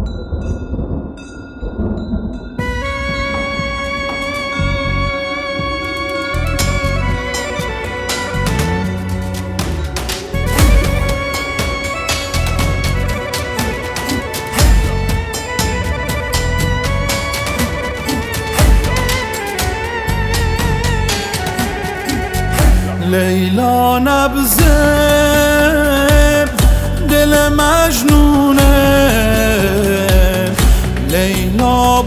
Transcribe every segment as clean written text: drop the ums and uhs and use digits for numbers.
لیلا نبضه دل مجنونه، لیلا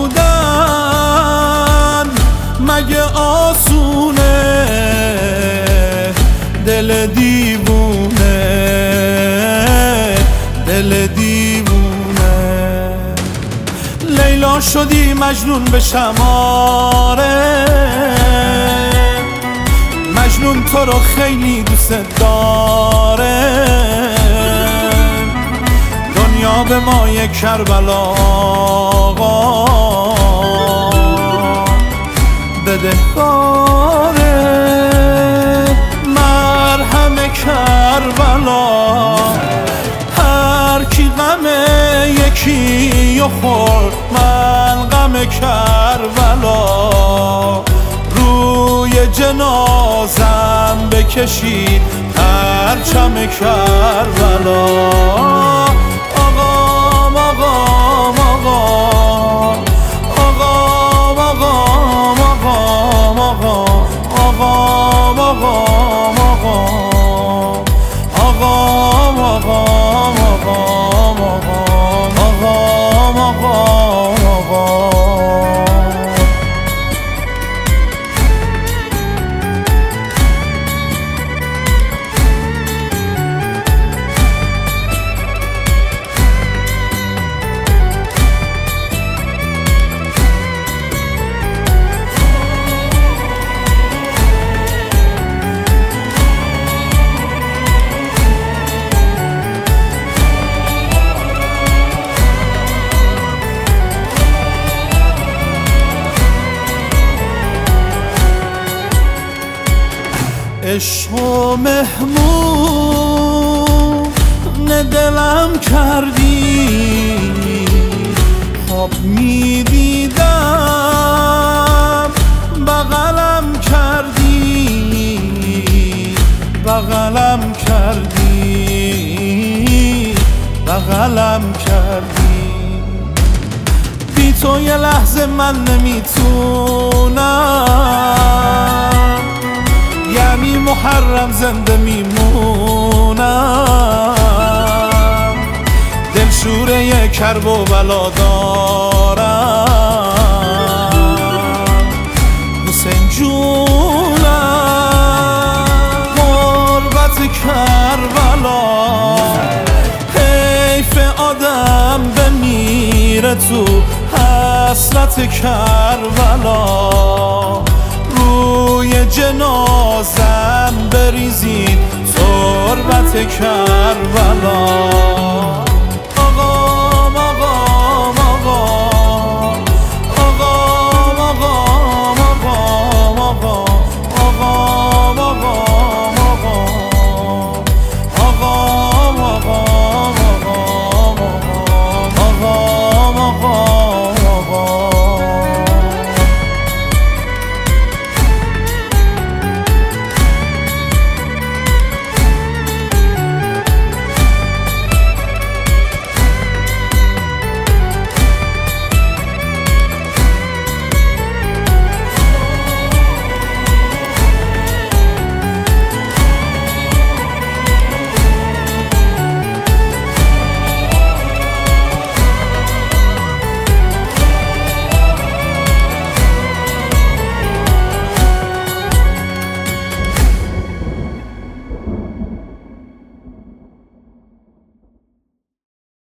بودن مگه آسونه، دل دیوونه، دل دیوونه. لیلا شدی مجنون به شماره، مجنون تو رو خیلی دوست داره، دنیا به ما یک کربلا آقا بدهکاره، مرهم کربلا هر کی غم یکی و خورد، من غم کربلا روی جنازم بکشید پرچم کربلا. آقام آقام آقام آقام آقام آقام آقام آقام آقام آقام آقام آقام آقام عشق و مهمون دلم کردی، خواب میدیدم بغلم کردی، بغلم کردی، بغلم کردی. بی تو یه لحظه من نمیتونم، یعنی محرم زنده میمونم، دلشوره کرب و بلا دارم، حسین جونم غربت کربلا، حیف آدم بمیره تو حسرت کربلا، روی جنازم بریزید تربت کربلا.